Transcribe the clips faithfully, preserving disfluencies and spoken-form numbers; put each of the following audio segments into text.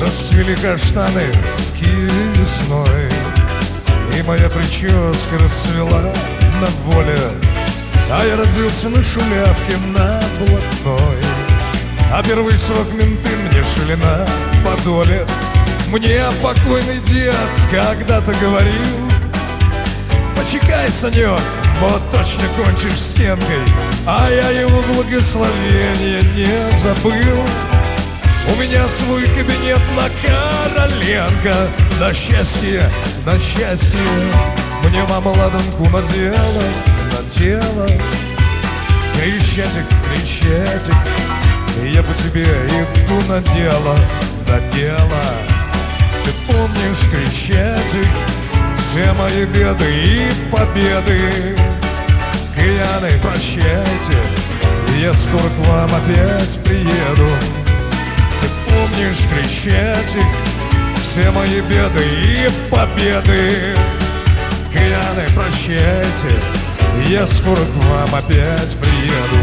Расцвели каштаны в Киеве весной, и моя прическа расцвела на воле. А я родился на Шулявке, на Блатной, а первый срок менты мне шили на Подоле. Мне покойный дед когда-то говорил: почекай, санек, вот точно кончишь стенкой. А я его благословения не забыл. У меня свой кабинет на Короленко. На счастье, на счастье, мне мама ладанку надела, надела. Крещатик, крещатик, я по тебе иду на дело, на дело. Ты помнишь, крещатик, все мои беды и победы? Кияны, прощайте, я скоро к вам опять приеду. Ты помнишь, крещатик, все мои беды и победы? Кияны, прощайте, я скоро к вам опять приеду.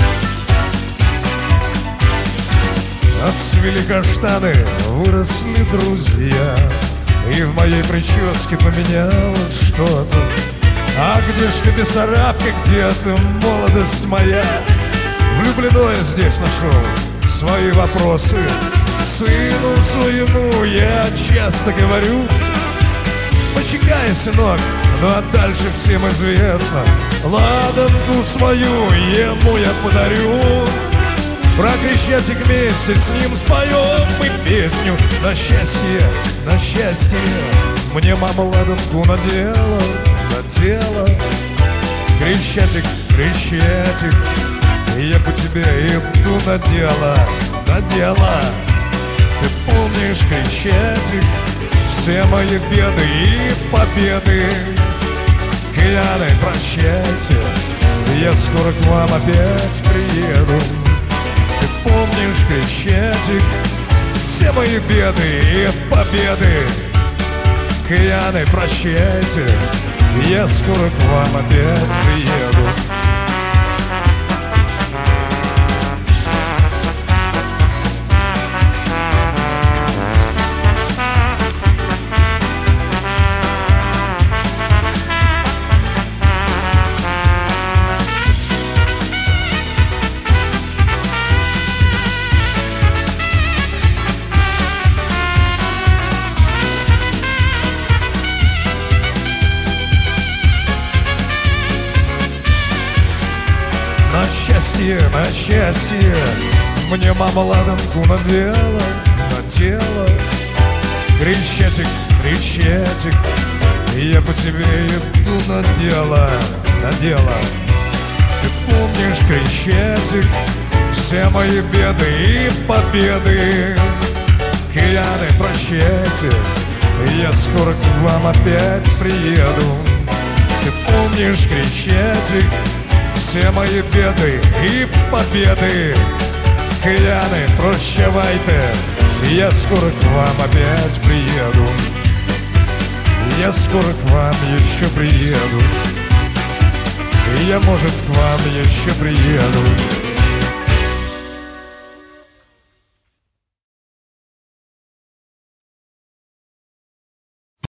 Отцвели каштаны, выросли друзья, и в моей прическе поменялось что-то. А где ж ты, Бессарабка, где ты, молодость моя? Влюбленной здесь нашел свои вопросы. Сыну своему я часто говорю: почекай, сынок, ну а дальше всем известно. Ладанку свою ему я подарю. Про Крещатик вместе с ним споем мы песню. На счастье, на счастье, мне мама ладанку надела, надела. Крещатик, Крещатик, я по тебе иду на дело, на дело. Ты помнишь, Крещатик, все мои беды и победы? Кияны, прощайте, я скоро к вам опять приеду. Ты помнишь, Крещатик, все мои беды и победы? Кияны, прощайте, я скоро к вам опять приеду. На счастье, на счастье, мне мама ладанку надела, надела. Крещатик, Крещатик, я по тебе иду на дело, на дело. Ты помнишь, Крещатик, все мои беды и победы? Кияны, прощайте, я скоро к вам опять приеду. Ты помнишь, Крещатик, все мои беды и победы? Кияны, прощавайте, я скоро к вам опять приеду. Я скоро к вам еще приеду. Я, может, к вам еще приеду.